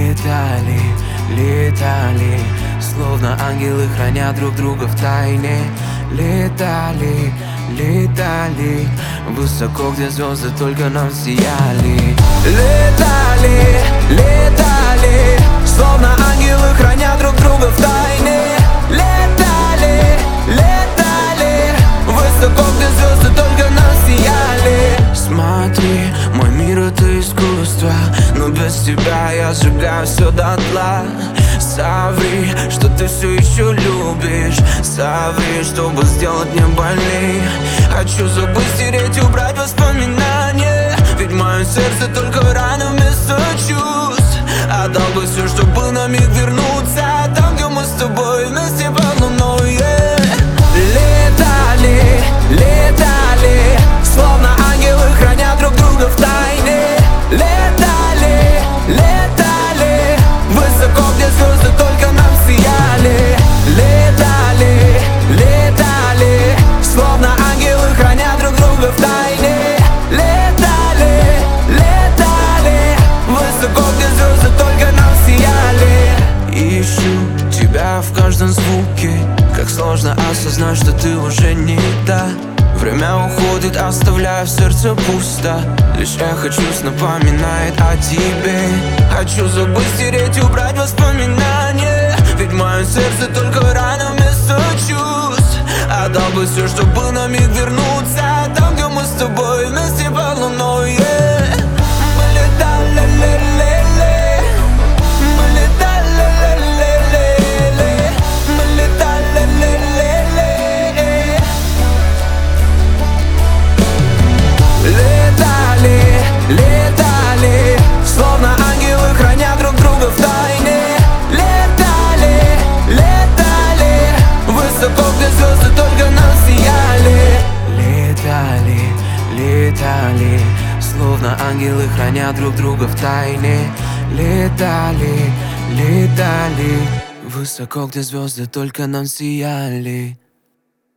Летали, летали, словно ангелы, храня друг друга в тайне. Летали, летали, высоко, где звезды только нам сияли. Летали, летали, словно ангелы, храня друг друга в тайне. Летали, летали, высоко, где звезды только нам сияли. Смотри, мой мир — это искусство, но без тебя я сжигаю все дотла. Соври, что ты все еще любишь, соври, чтобы сделать мне больней. Хочу забыть, стереть, убрать воспоминания, ведь мое сердце только рано вместо чувств. Отдал бы все, чтобы на миг вернуться там, где мы с тобой вместе под луной. Летали, летали, словно ангелы, храня друг друга в тайне. Летали, летали, высоко, где звезды только нам сияли. Летали, летали, словно ангелы, храня друг друга в тайне. Летали, летали, высоко, где звезды только нам сияли. Ищу тебя в каждом звуке, как сложно осознать, что ты уже не та. Время уходит, оставляя в сердце пусто. Лишь эхо чувств напоминает о тебе. Хочу забыть, стереть, убрать воспоминания, ведь мое сердце только рано вместо чувств. Отдал бы все, чтобы на миг вернуться там, где мы с тобой вместе под луной. Мы летали, ле-ле-ле, мы летали, ле-ле-ле, мы летали, ле-ле-ле. Летали, летали, словно ангелы, храня друг друга в тайне. Летали, летали, высоко, где звезды только нам сияли. Летали, летали, словно ангелы, храня друг друга в тайне. Летали, летали, высоко, где звезды только нам сияли.